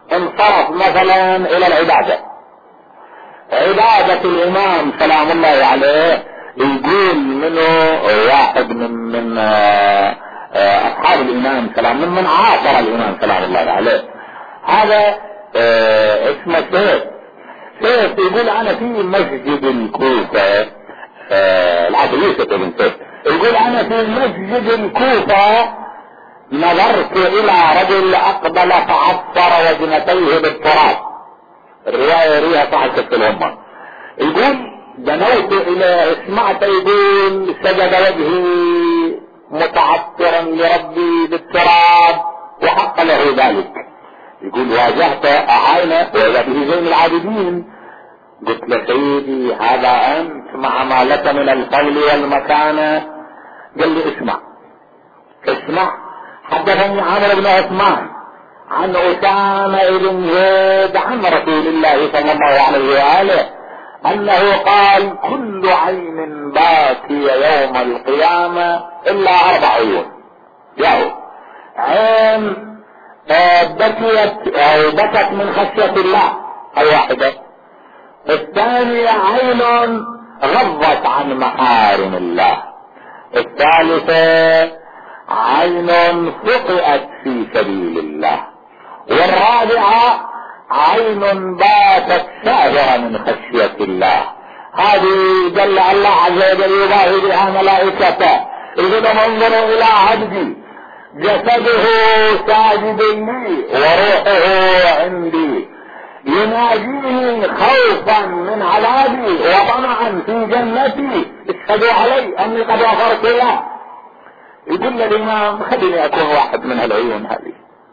انصرف مثلا الى العبادة، عبادة الامام سلام الله عليه، يقول منه واحد من من اصحاب الامام سلام من من عاصر الامام سلام الله عليه، هذا اه اسمه سيف. سيف يقول انا في مسجد الكوفة، اه العبد يوسف بن سيف يقول انا في مسجد الكوفة نظرت الى رجل اقبل فعصر وجنتيه بالتراب، الرواية يرويها صاحب كتب الامة، يقول دنوت الى سمعت يقول سجد وجهي متعطرا لربي بالتراب وحق له ذلك. يقول واجهت اعاينه واذا به زين العابدين، قلت له سيدي هذا انت مع ما لك من الفضل والمكانه. قال لي اسمع اسمع، حدثني عمرو بن عثمان عن اسامه بن زيد عن رسول الله صلى الله عليه واله انه قال كل عين باكية يوم القيامة الا اربع عيون، يعني عين بكيت او بكت من خشية الله اي واحدة، الثانية عين غضت عن محارم الله، الثالثة عين فقئت في سبيل الله، والرابعة عين باتت سائرة من خشية الله. هذه جل الله عز وجل يباهي بها ملائكته، إذا منظروا إلى عبدي جسده ساجد لي وروحه عندي، يناجيني خوفا من عذابي وطمعا في جنتي، اشهدوا علي أني قد غفرت له. يقول الإمام خليني أكون واحد من هالعيون هذه.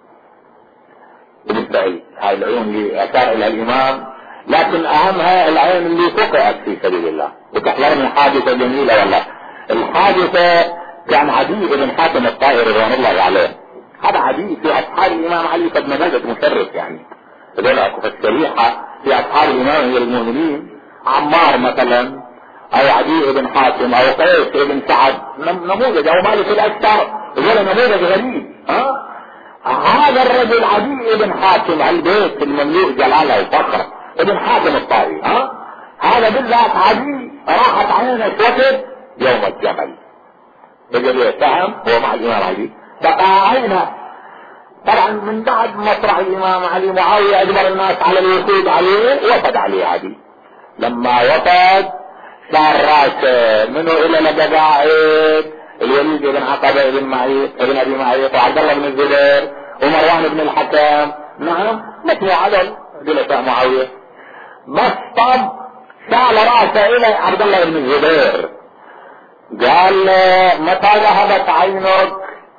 بالفعل هاي العيون اللي أشار إلى الإمام، لكن أهمها العين اللي فقئت في سبيل الله. وتحضرني حادثة جميلة والله، الحادثة كان عدي بن حاتم الطائي رضوان الله عليه، هذا عدي في أصحاب الإمام علي قد نماذج مشرف، يعني هذول أكو في الشريحة في أصحاب الإمام المؤمنين، عمار مثلا أو عدي بن حاتم أو قيس بن سعد، نموذج أو مالك الأشتر، هذول نموذج غريب. ها هذا الرجل عدي بن حاتم البيت المملوء جلاله وفخر ابن حاتم الطائي، ها هذا بالذات عدي راحت عينه اسود يوم الجمل، رجل يتهم هو مع الامام علي بقى عينه. طبعا من بعد مطرح الامام علي معاويه اجبر الناس على الوفود عليه، وفد عليه عدي. لما وفد صار راسه منه الى لقاعد الوليد بن عقبه بن معيط ابن ابي معيط وعبد الله بن الزبير ومروان بن الحكام، نعم مثل عدل جلساء معاويه. بس طب سال راسه الى عبد الله بن الزبير، قال متى ذهبت عينك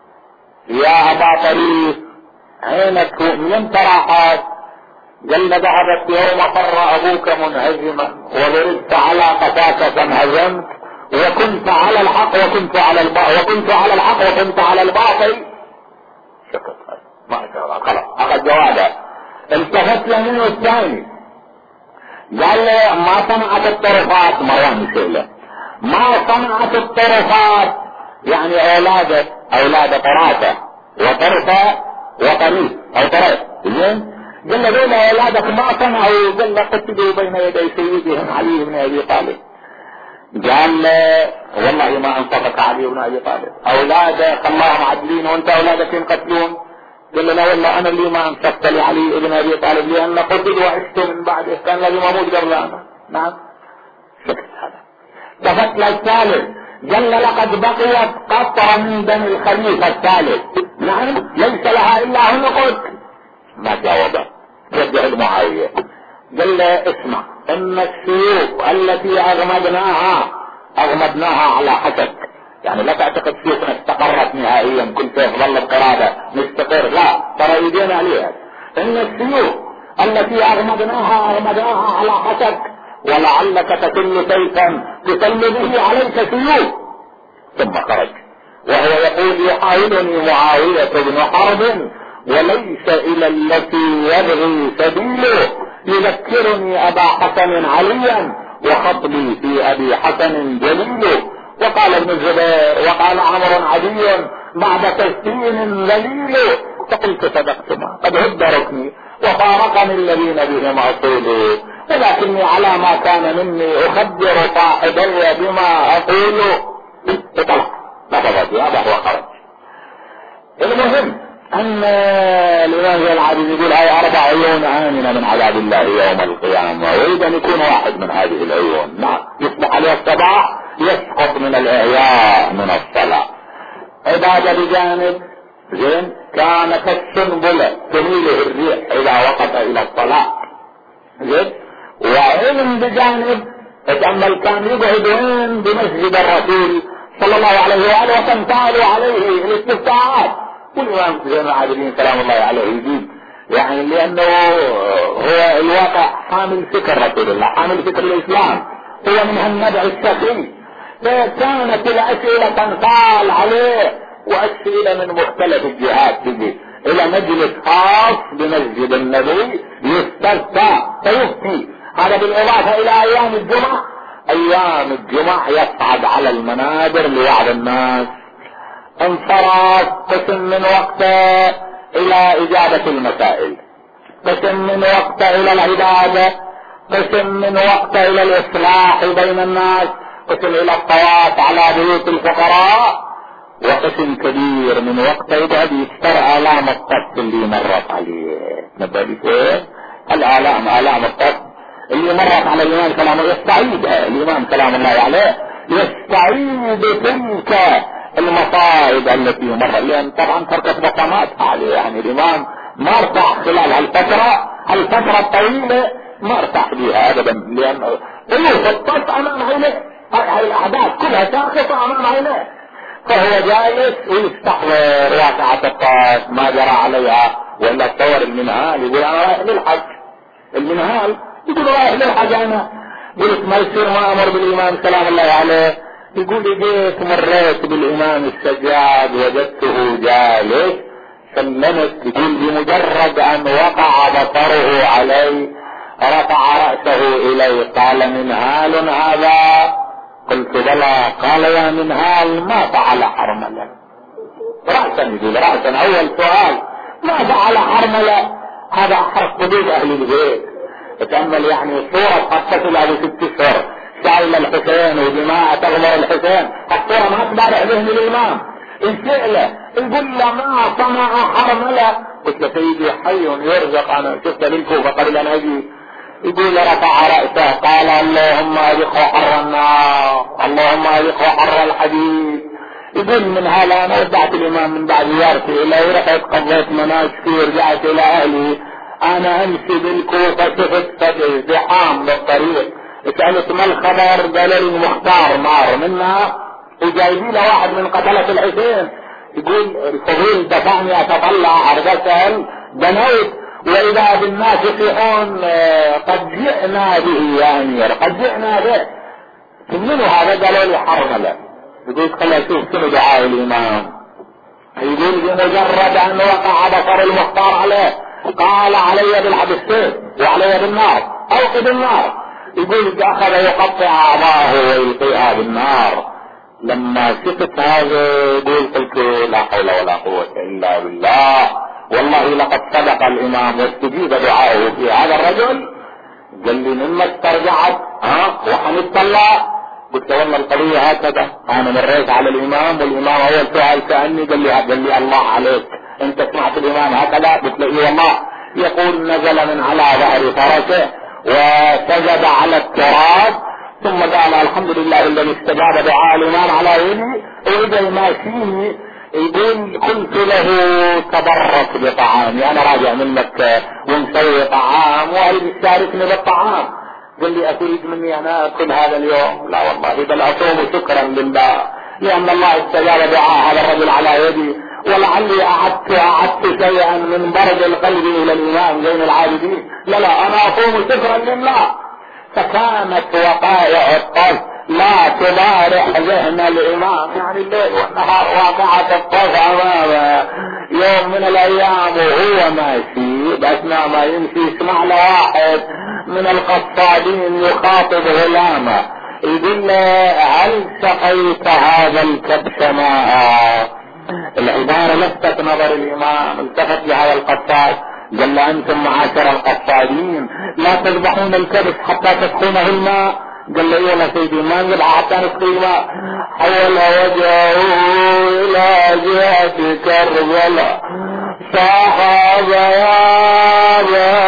يا ابا طريف؟ عينك من راحت؟ قال ذهبت يوم فر ابوك منهزما وضربت على قفاك فانهزمت، وكنت على الحق وكنت على الباطل وكنت على الحق وكنت على الباطل. شكرا ما شاء الله، خلاص اخذ جوابه. التفت لمنه الثاني قال له ما صنعت الطرفات، مروان يسأله ما صنعت الطرفات، يعني اولاد اولاد طرافه وطرفه وطريف او طريف، زين؟ قال له دول اولادك ما صنعوا، قال له قتلوا بين يدي سيدهم علي بن ابي طالب. قال له والله ما انصفك علي بن ابي طالب، اولادك خلاهم عدلين وانت اولادك ينقتلون. قال له لا والله انا اللي ما انصفت لعلي بن ابي طالب لان قتل وعشت من بعده، كان لازم اموت قبل انا. نعم سكت هذا. تفت للثالث قال له لقد بقيت قطره من دم الخليفه الثالث، نعم ليس لها الا عنق. ما جاوبه، رجع المعاويه قال له اسمع ان السيوف التي اغمدناها اغمدناها على حسك، يعني لا تعتقد سيوفنا استقرت نهائيا كل سيف ظل بقرابه مستقر، لا ترى يدينا عليها. ان السيوف التي اغمدناها اغمدناها على حسك، ولعلك تكل سيفا تسل به عليك سيوف. ثم خرج وهو يقول يحاولني معاويه بن حرب وليس الى التي يبغي سبيله، يذكرني ابا حسن عليا وخطبي في ابي حسن جليل. وقال ابن الزبير وقال عمرو عدي بعد تسليم ذليل، فقلت صدقتما قد هد ركني وفارقني الذين بهم أصول، ولكني على ما كان مني أخبر صاحبي بما أقول. اطلع نفذت هذا هو خرج. المهم أن الإمام زين العابدين يقول هاي أربع عيون آمنة من عذاب الله يوم القيامة، ويريد أن يكون واحد من هذه العيون. نعم يصبح عليه الصباح يسقط من الإعياء من الصلاة. عبادة بجانب زين كان كالسنبلة تميله الريح إذا وقف إلى الصلاة زين، وعلم بجانب تأمل كان يقعد وين بمسجد الرسول صلى الله عليه وآله وتنتال عليه الاستفتاحات. والإمام زين العابدين سلام الله عليه يجيب يعني لأنه هو الواقع حامل فكر رسول الله، حامل فكر الإسلام، هو من هالنبع السخي، فكانت الأسئلة تنتال عليه، وأسئلة من مختلف الجهات تجي إلى مجلس خاص بمسجد النبي يستفتى فيفتي. هذا بالإضافة إلى أيام الجمعة، أيام الجمعة يصعد على المنابر لوعظ الناس. انصرف قسم من وقته إلى إجابة المسائل، قسم من وقته إلى العبادة، قسم من وقته إلى الإصلاح بين الناس، قسم إلى الطواف على بيوت الفقراء، وقسم كبير من وقته يقعد يستر آلام الطف اللي مرت عليه. نبدأ ايه الآلام، آلام الطف اللي مرت على الإمام كلام الله، يستعيدها الإمام كلام الله عليه، يستعيد تلك المصائب التي مر، لأن طبعا تركت بصمات عليه. يعني الإمام ما ارتاح خلال هالفترة هالفترة الطويلة، ما ارتاح بها أبدا، لأن قلوب الطف أمام عينه، هاي الأحداث كلها ساقطة أمام عينه، فهو جالس ويستحضر واقعة الطائف ما جرى عليها. ولا تصور المنهال يقول انا رايح للحج، المنهال يقول رايح للحج، انا قلت ما يصير ما امر بالامام سلام الله عليه. يقول جيت مريت بالامام السجاد وجدته جالس سلمت، يقول بمجرد ان وقع بصره علي رفع رأسه الي قال منهال هذا؟ قلت بلى. قال يا منهال ما فعل حرملة؟ رأسا يقول رأسا اول سؤال ما فعل حرملة؟ هذا حرق قلوب اهل البيت. تأمل يعني صورة قصة له ست اشهر شايل الحسين ودماء تغمر الحسين، الصورة ما تبارع ذهن الامام. الفعلة يقول له ما صنع حرملة؟ قلت له سيدي حي يرزق، انا شفت بالكوفة قبل ان اجي. يقول رفع رأسه قال اللهم اذقه حر النار، اللهم اذقه حر الحديد. يقول من هذا انا ودعت الامام من بعد زيارتي اليه، ورحت قضيت مناسكي ورجعت الى اهلي. انا امشي بالكوفة شفت ازدحام بالطريق، سألت ما الخبر؟ قال لي المختار نار منها وجايبين له واحد من قتلة الحسين. يقول الفضيل دفعني اتطلع ارجسل بنيت واذا بالناس يصيحون قد جئنا به يا امير، قد جئنا به. منو هذا؟ قالوا لي حرملة. يقول خلي اشوف شنو دعاء الامام. يقول بمجرد ان وقع بصر المختار عليه قال علي بالحبسين وعلي بالنار، اوقد النار. يقول اخذ يقطع اعضاءه ويلقيها بالنار. لما شفت هذا يقول قلت لا حول ولا قوة الا بالله، والله لقد صدق الامام واستجيب دعاءه في هذا الرجل. قال لي مما استرجعت ها وحمدت الله؟ قلت والله القضية هكذا، انا مريت على الامام والامام اول سؤال سألني قال لي قال لي الله عليك انت سمعت الامام هكذا؟ قلت له اي والله. يقول نزل من على ظهر فرسه وسجد على التراب ثم قال الحمد لله الذي استجاب دعاء الامام على يدي. واذا ماشيني يقول قلت له تبرك بطعامي، انا راجع من مكة ونسوي طعام وقال يشاركني بالطعام. قال لي اتريد مني انا اكل هذا اليوم؟ لا والله بل اصوم شكرا لله لان الله استجاب دعاء هذا الرجل على يدي، ولعلي اعدت اعدت شيئا من برد القلب الى الامام زين العابدين. لا لا انا اصوم شكرا لله. فكانت وقائع الطف لا تبارح ذهن الامام، يعني الليل والنهار واقعة الطف امامه. يوم من الايام وهو ماشي باثناء ما يمشي يسمع له واحد من القصادين يخاطب غلامه يقول له هل سقيت هذا الكبش ماء؟ العبارة لفتت نظر الامام، التفت لهذا القصاد قال أنتم معاشر القصادين لا تذبحون الكبش حتى تسقونه الماء. قال له يا سيدي ما نذبح حتى نسقي الماء. حول وجهه إلى جهة كربلاء صاحب يا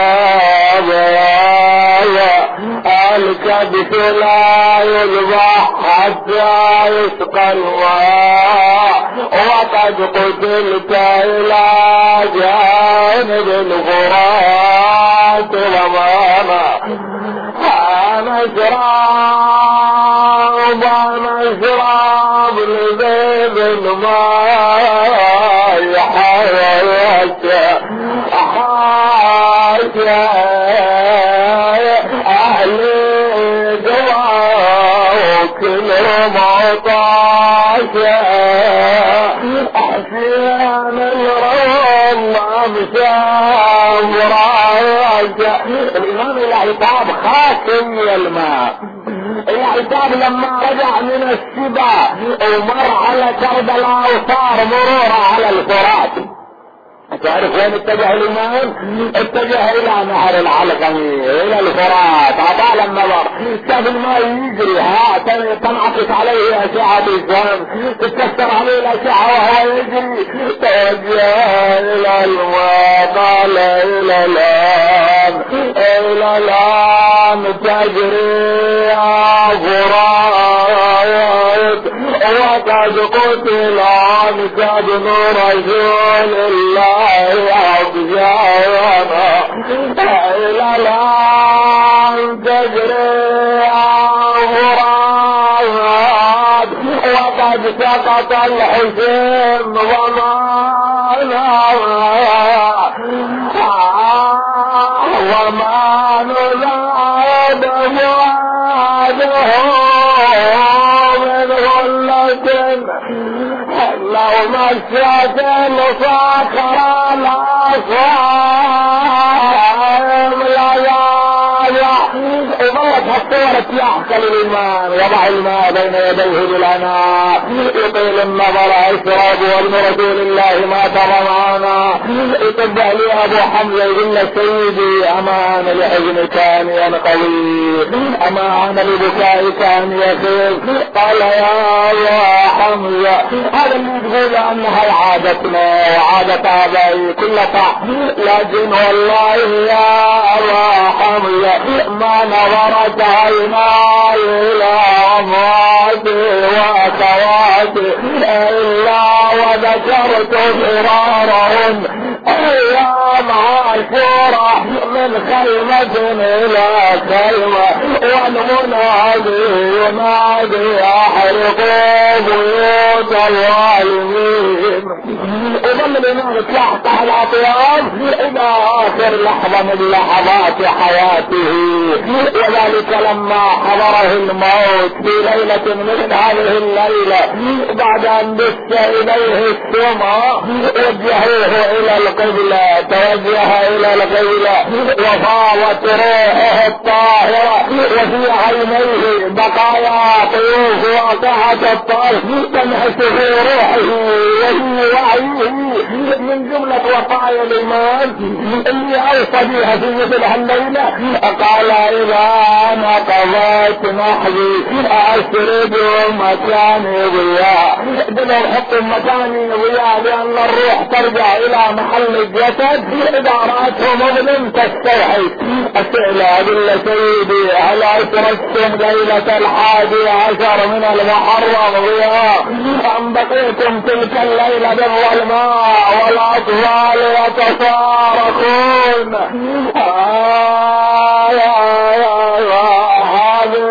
بابا الكبش لا يذبح حتى يسقى الماء وقد قتلت إلى جانب الفرات وماما أنا شراب أنا شراب لذيب الماء حياتي حاجة أهلي دواء كل معطاشة أحسين الروم أمشام راجة. الإمام العتاب خاتم الماء. العتاب لما رجع من السبا ومر على كربلاء وصار مرورا على الفرات. تعرف وين اتجه الإمام؟ اتجه إلى نهر العلقمي إلى الفرات. عطال النظر شاف الماء يجري ها تنعكس عليه أشعة الشمس تتكسر عليه الأشعة وهو يجري. توجه إلى الماء قال إلى الآن إلى الآن تجري يا فرات وقد قتل عنك ابن رسول الله أبجانا إلى الآن تجري يا فرات وقد سقط الحسين ومانا وما نزاد فؤاده من غلة لو مشت الفخر الأصحاب لا وظلت هالصورة يحكى للإيمان وضع الماء بين يديه بالعناء يطيل النظر اشرب وابن رسول الله ما ترى معنا. يتبع لي أبو حمزة يقول سيدي أمان لحزن كان ينقضي أمان لبكاء كان يخيف. قال يا أبو حمزة هذا اللي تقول أنها عادتنا وعادة آبائي كل صح لكن والله يا أبو حمزة ما نظرت عيناي إلى أمواتي وأخواتي إلا وذكرت فرارهم أيام عاشورة من خيمة إلى خيمة والمنادي ينادي أحرقوا بيوت الظالمين. وظل الإمام تحت الأطياب إلى آخر لحظة من لحظات حياته. وذلك لما حضره الموت في ليلة من هذه الليلة بعد أن دس إليه السماء وجهوه إلى القبلة توجه إلى القبلة وفاضت روحه الطاهرة وفي عينيه بقايا طيوف واقعة الطرف تنحس في روحه وفي وعيه من جملة وقايا الإيمان اللي أوصى بها في مثل هالليلة. قال إذا أنا قضيت نحبي أسرد مكاني ضياء. بدأ يحط مكاني ضياء لأن الروح ترجع إلى محل الجسد. إذا رأته مظلم تستوحي. أسئل أقول سيدي هل أسرتم ليلة الحادي عشر من المحرم ضياء أم بقيتم تلك الليلة بالظلماء والأطفال يتصارخون؟ آه يا يا يا هذه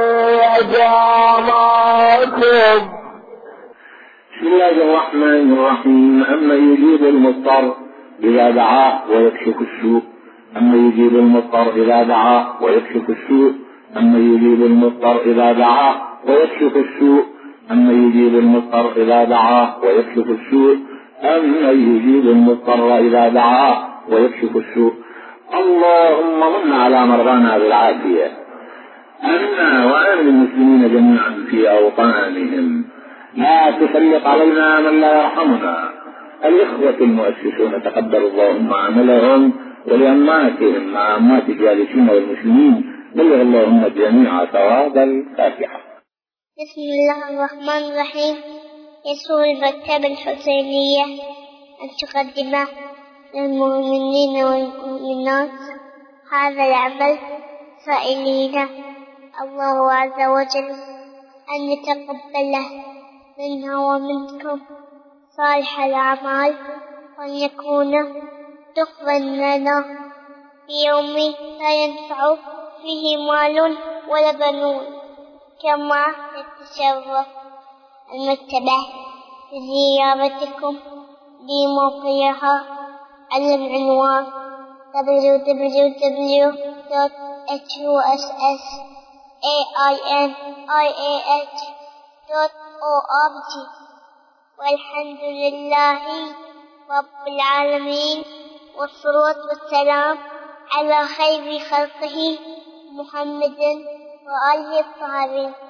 جامعتكم. بسم الله الرحمن الرحيم. أما يجيب المضطر إذا دعاه ويكشف السوء أما يجيب المضطر إذا دعاه ويكشف السوء أما يجيب المضطر إذا دعاه ويكشف السوء أما يجيب المضطر إذا دعاه ويكشف السوء أما يجيب المضطر إذا دعاه ويكشف السوء. اللهم من على مرضانا بالعافية أنا وأنا المسلمين جميعا في أوطانهم. لا تسلط علينا من لا يرحمنا. الإخوة المؤسسون تقبل اللهم عملهم ولأمانتهم مع أمات الجالسين والمسلمين. بلغ اللهم جميع ثواب الفاتحة. بسم الله الرحمن الرحيم. يسر المكتبة الحسينية أن تقدم للمؤمنين والمؤمنات هذا العمل سائلين الله عز وجل أن يتقبله منا ومنكم صالح الأعمال، وأن يكون تقبل لنا في يوم لا ينفع فيه مال ولا بنون. كما تتشرف المكتبة بزيارتكم لموقعها على العنوان دبليو دبليو دبليو دوت إتش يو إس إس إيه آي إن آي إيه إتش دوت أو آر جي. والحمد لله رب العالمين، والصلاة والسلام على خير خلقه محمد وآله الطاهرين.